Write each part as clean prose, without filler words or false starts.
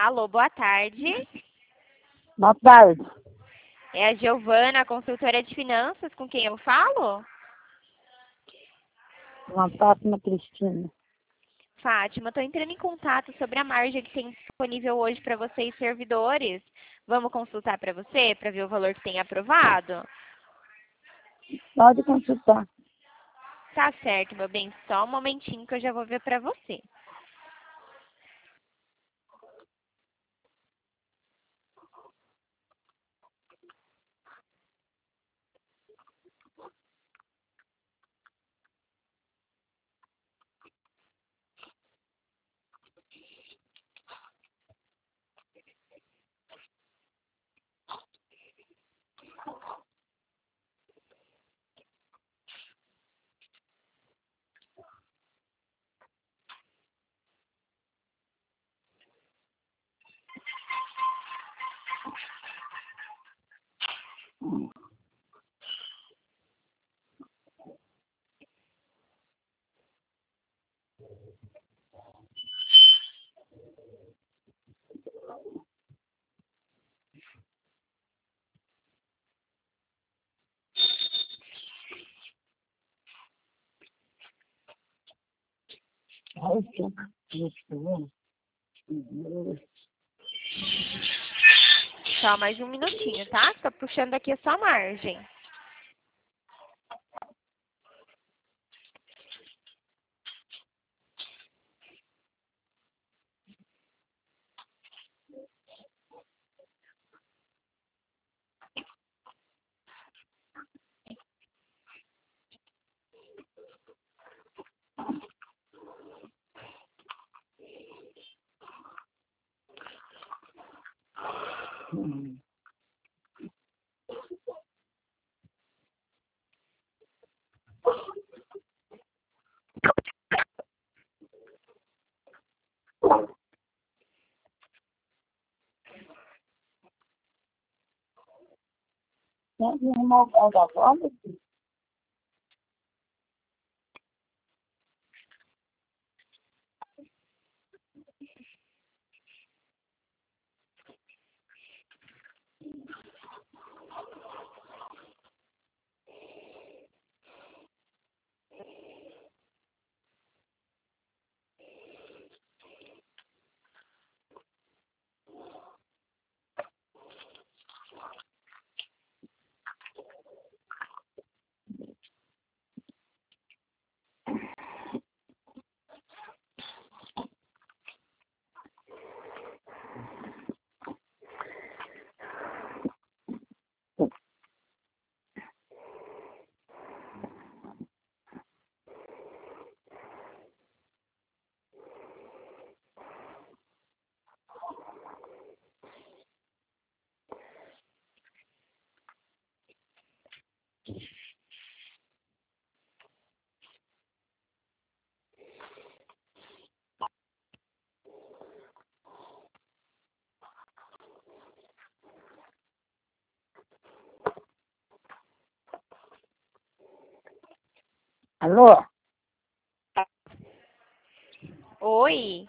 Alô, boa tarde. Boa tarde. É a Giovana, consultora de finanças, com quem eu falo? Uma Fátima Cristina. Fátima, estou entrando em contato sobre a margem que tem disponível hoje para vocês, servidores. Vamos consultar para você, para ver o valor que tem aprovado? Pode consultar. Tá certo, meu bem. Só um momentinho que eu já vou ver para você. Só mais um minutinho, tá? Estou puxando aqui a sua margem. Pode arrumar o pau da bola? Alô? Oi?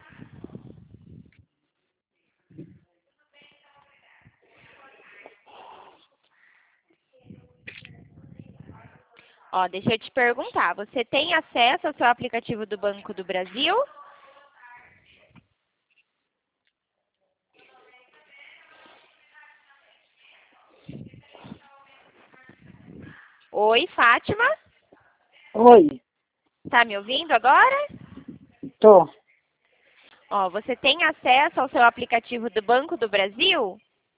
Ó, deixa eu te perguntar. Você tem acesso ao seu aplicativo do Banco do Brasil? Oi, Fátima? Oi, Tá me ouvindo agora? tô. Ó, você tem acesso ao seu aplicativo do Banco do Brasil?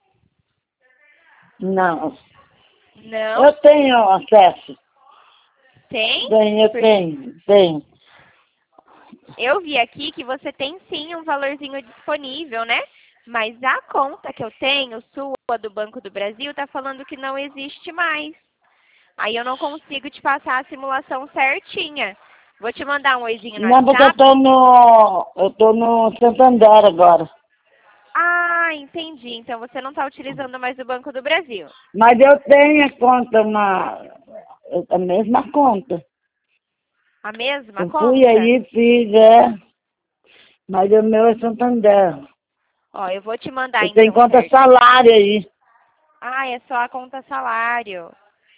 Não. Não? Eu tenho acesso. Tem? Eu tenho. Eu vi aqui que você tem sim um valorzinho disponível, né? Mas a conta que eu tenho, sua do Banco do Brasil, tá falando que não existe mais. Aí eu não consigo te passar a simulação certinha. Vou te mandar um oizinho no Não, porque WhatsApp. eu tô no Santander agora. Ah, entendi. Então você não está utilizando mais o Banco do Brasil. Mas eu tenho a conta, a mesma conta. A mesma Eu fui conta? aí, fiz, mas o meu é Santander. Ó, eu vou te mandar Eu tenho então, conta certo? salário aí. Ah, é só a conta salário.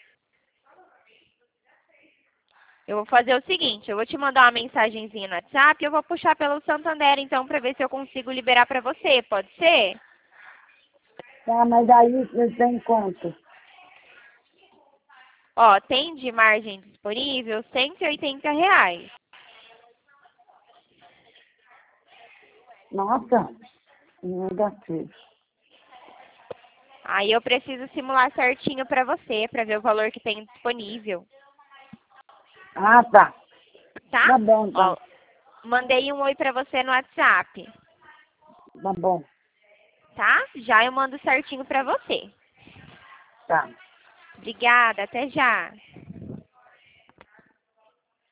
Eu vou fazer o seguinte, eu vou te mandar uma mensagenzinha no WhatsApp e eu vou puxar pelo Santander, então, para ver se eu consigo liberar para você. Pode ser? Tá, mas aí eu tenho conta. Ó, tem de margem disponível R$ 180. Nossa, negativo. Aí eu preciso simular certinho para você, para ver o valor que tem disponível, Ah, tá. tá? Tá bom, Ó, então. mandei um oi para você no WhatsApp, Tá bom. tá? Já eu mando certinho para você. Tá. Obrigada, até já.